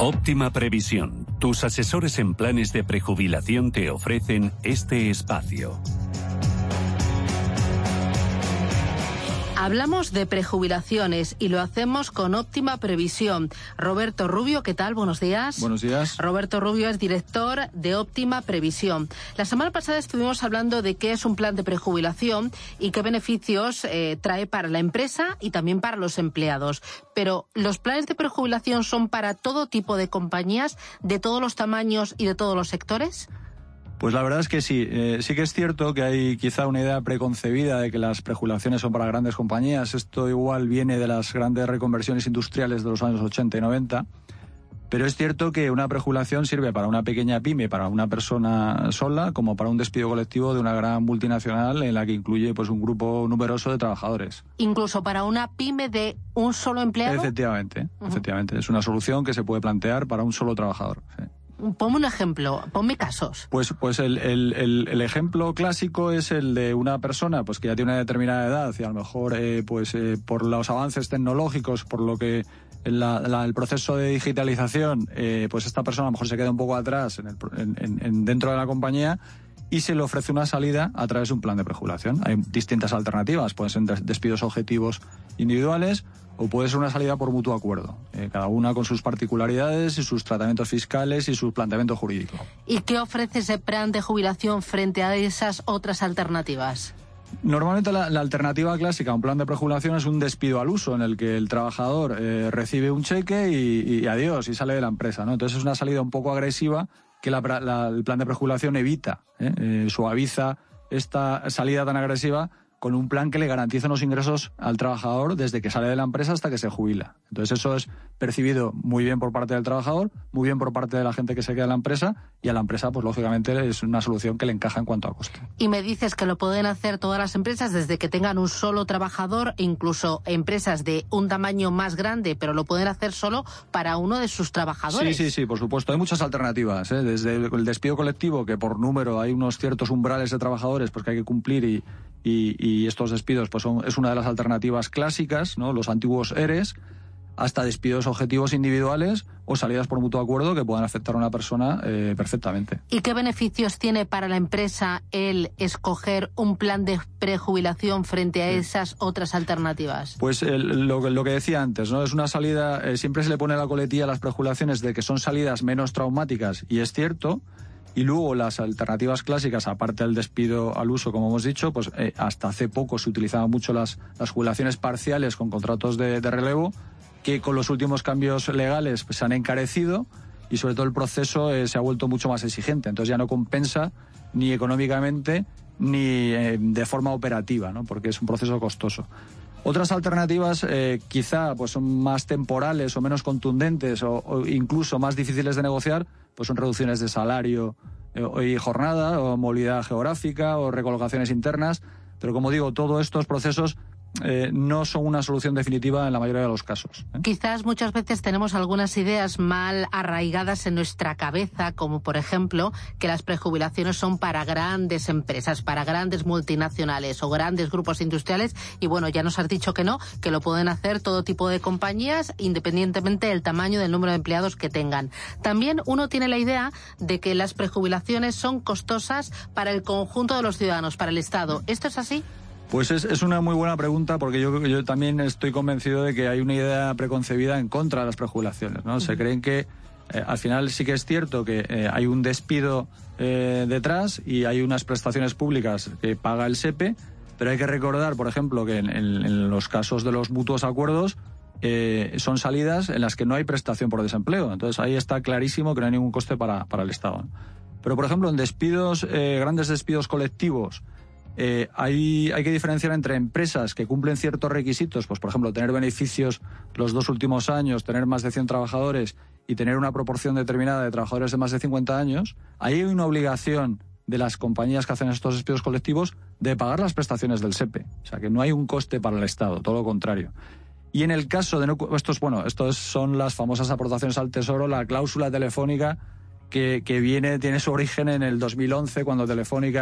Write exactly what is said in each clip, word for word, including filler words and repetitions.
Óptima Previsión. Tus asesores en planes de prejubilación te ofrecen este espacio. Hablamos de prejubilaciones y lo hacemos con Óptima Previsión. Roberto Rubio, ¿qué tal? Buenos días. Buenos días. Roberto Rubio es director de Óptima Previsión. La semana pasada estuvimos hablando de qué es un plan de prejubilación y qué beneficios eh, trae para la empresa y también para los empleados. Pero, ¿los planes de prejubilación son para todo tipo de compañías, de todos los tamaños y de todos los sectores? Pues la verdad es que sí. Eh, sí que es cierto que hay quizá una idea preconcebida de que las prejubilaciones son para grandes compañías. Esto igual viene de las grandes reconversiones industriales de los años ochenta y noventa. Pero es cierto que una prejubilación sirve para una pequeña pyme, para una persona sola, como para un despido colectivo de una gran multinacional en la que incluye pues un grupo numeroso de trabajadores. ¿Incluso para una pyme de un solo empleado? Efectivamente, uh-huh. efectivamente. Es una solución que se puede plantear para un solo trabajador. Sí. Ponme un ejemplo, ponme casos. Pues, pues el, el, el, el ejemplo clásico es el de una persona pues que ya tiene una determinada edad y a lo mejor eh, pues eh, por los avances tecnológicos, por lo que la, la, el proceso de digitalización, eh, pues esta persona a lo mejor se queda un poco atrás en el, en, en, dentro de la compañía y se le ofrece una salida a través de un plan de prejubilación. Hay distintas alternativas, pueden ser despidos objetivos individuales o puede ser una salida por mutuo acuerdo, eh, cada una con sus particularidades y sus tratamientos fiscales y su planteamiento jurídico. ¿Y qué ofrece ese plan de jubilación frente a esas otras alternativas? Normalmente la, la alternativa clásica a un plan de prejubilación es un despido al uso, en el que el trabajador eh, recibe un cheque y, y adiós, y sale de la empresa, ¿no? Entonces es una salida un poco agresiva que la, la, el plan de prejubilación evita, ¿eh? Eh, suaviza esta salida tan agresiva con un plan que le garantiza unos ingresos al trabajador desde que sale de la empresa hasta que se jubila. Entonces eso es percibido muy bien por parte del trabajador, muy bien por parte de la gente que se queda en la empresa, y a la empresa, pues lógicamente, es una solución que le encaja en cuanto a coste. Y me dices que lo pueden hacer todas las empresas desde que tengan un solo trabajador, incluso empresas de un tamaño más grande, pero lo pueden hacer solo para uno de sus trabajadores. Sí, sí, sí, por supuesto. Hay muchas alternativas, ¿eh? Desde el despido colectivo, que por número hay unos ciertos umbrales de trabajadores pues que hay que cumplir y Y, y estos despidos pues son, es una de las alternativas clásicas, ¿no? Los antiguos E R E S, hasta despidos objetivos individuales o salidas por mutuo acuerdo que puedan afectar a una persona eh, perfectamente. ¿Y qué beneficios tiene para la empresa el escoger un plan de prejubilación frente a sí. esas otras alternativas? Pues el, lo, lo que decía antes, ¿no? Es una salida, eh, siempre se le pone la coletilla a las prejubilaciones de que son salidas menos traumáticas, y es cierto. Y luego las alternativas clásicas, aparte del despido al uso, como hemos dicho, pues eh, hasta hace poco se utilizaban mucho las, las jubilaciones parciales con contratos de, de relevo, que con los últimos cambios legales pues, se han encarecido y sobre todo el proceso eh, se ha vuelto mucho más exigente. Entonces ya no compensa ni económicamente ni eh, de forma operativa, ¿no? Porque es un proceso costoso. Otras alternativas eh, quizá pues son más temporales o menos contundentes o, o incluso más difíciles de negociar, pues son reducciones de salario eh, y jornada, o movilidad geográfica, o recolocaciones internas. Pero como digo, todos estos procesos eh, no son una solución definitiva en la mayoría de los casos, ¿eh? Quizás muchas veces tenemos algunas ideas mal arraigadas en nuestra cabeza, como por ejemplo que las prejubilaciones son para grandes empresas, para grandes multinacionales o grandes grupos industriales, y bueno, ya nos has dicho que no, que lo pueden hacer todo tipo de compañías independientemente del tamaño del número de empleados que tengan. También uno tiene la idea de que las prejubilaciones son costosas para el conjunto de los ciudadanos, para el Estado. ¿Esto es así? Pues es, es una muy buena pregunta, porque yo, yo también estoy convencido de que hay una idea preconcebida en contra de las prejubilaciones, ¿no? Se creen que eh, al final sí que es cierto que eh, hay un despido eh, detrás y hay unas prestaciones públicas que paga el S E P E, pero hay que recordar, por ejemplo, que en, en, en los casos de los mutuos acuerdos eh, son salidas en las que no hay prestación por desempleo. Entonces ahí está clarísimo que no hay ningún coste para, para el Estado, ¿no? Pero, por ejemplo, en despidos, eh, grandes despidos colectivos, Eh, hay, hay que diferenciar entre empresas que cumplen ciertos requisitos, pues por ejemplo tener beneficios los dos últimos años, tener más de cien trabajadores y tener una proporción determinada de trabajadores de más de cincuenta años. Ahí hay una obligación de las compañías que hacen estos despidos colectivos de pagar las prestaciones del S E P E. O sea que no hay un coste para el Estado, todo lo contrario. Y en el caso de no, estos, bueno, estos son las famosas aportaciones al Tesoro, la cláusula telefónica que, que viene, tiene su origen en el dos mil once, cuando Telefónica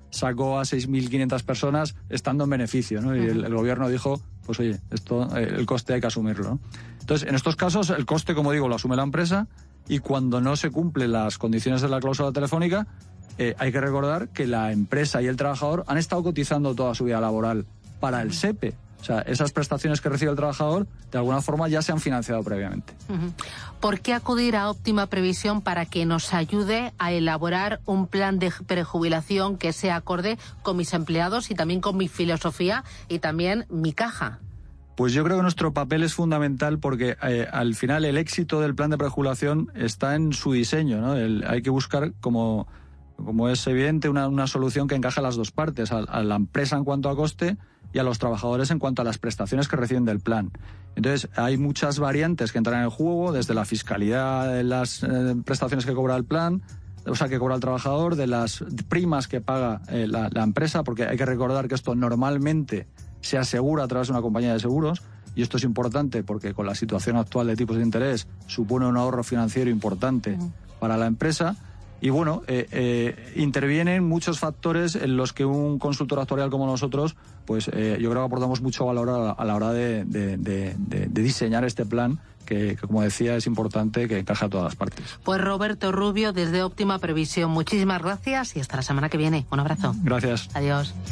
sacó a seis mil quinientas personas estando en beneficio, ¿no? Y el, el gobierno dijo, pues oye, esto, eh, el coste hay que asumirlo, ¿no? Entonces, en estos casos, el coste, como digo, lo asume la empresa, y cuando no se cumplen las condiciones de la cláusula telefónica, eh, hay que recordar que la empresa y el trabajador han estado cotizando toda su vida laboral para el SEPE. O sea, esas prestaciones que recibe el trabajador, de alguna forma, ya se han financiado previamente. Uh-huh. ¿Por qué acudir a Óptima Previsión para que nos ayude a elaborar un plan de prejubilación que sea acorde con mis empleados y también con mi filosofía y también mi caja? Pues yo creo que nuestro papel es fundamental porque eh, al final el éxito del plan de prejubilación está en su diseño, ¿no? El, hay que buscar, como, como es evidente, una, una solución que encaje a las dos partes, a, a la empresa en cuanto a coste y a los trabajadores en cuanto a las prestaciones que reciben del plan. Entonces, hay muchas variantes que entran en el juego, desde la fiscalidad de las eh, prestaciones que cobra el plan, o sea, que cobra el trabajador, de las primas que paga eh, la, la empresa, porque hay que recordar que esto normalmente se asegura a través de una compañía de seguros, y esto es importante porque con la situación actual de tipos de interés supone un ahorro financiero importante uh-huh. para la empresa. Y bueno, eh, eh, intervienen muchos factores en los que un consultor actuarial como nosotros, pues eh, yo creo que aportamos mucho valor a, a la hora de, de, de, de, de diseñar este plan, que, que como decía es importante que encaje a todas las partes. Pues Roberto Rubio, desde Óptima Previsión, muchísimas gracias y hasta la semana que viene. Un abrazo. Gracias. Adiós.